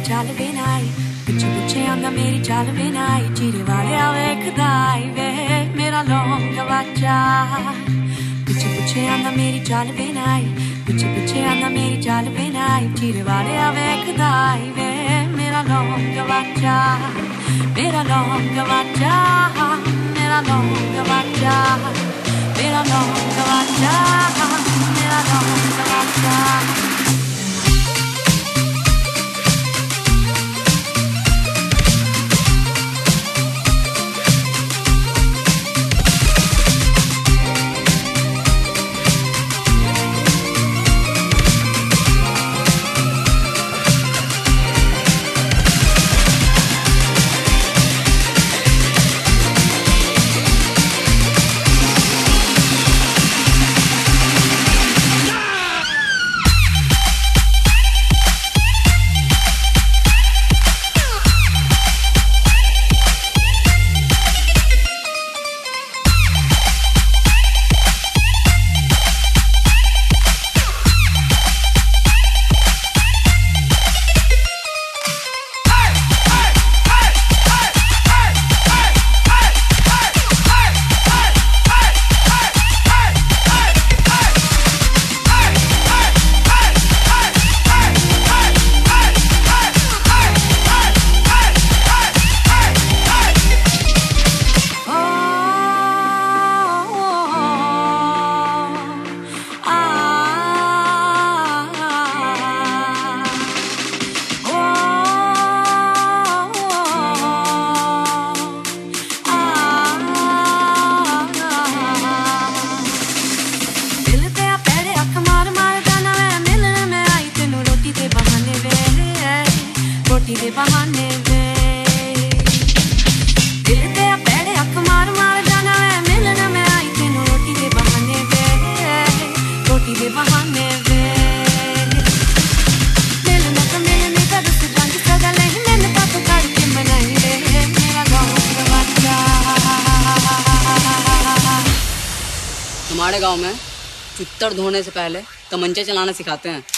चाल बेनाई पिछे पिछे आंदा मेरी चाल बेनाई चीरे वाले वेखदाई वे मेरा लौंग वाचा पिछे पिछे आंदा मेरी चाल बेनाई पिछे पिछे आंदा मेरी चाल बेनाई चीरे वाले वेखदाई वे मेरा लौंग वाचा मेरा लौंग वाचा मेरा लौंग वाचा मेरा लौंग वाचा मेरा लौंग वाचा दे बहाने वे दिल ते पैड़े अख मार मार जाना है मिलने में आई तेनू रोटी दे बहाने वे रोटी दे बहाने वे मिलने का रुस रंग सदा नहीं मैंने पाप करके मनाई रे मेरा गाँव वाचा। हमारे गांव में चुत्तर धोने से पहले तमंचे चलाना सिखाते हैं।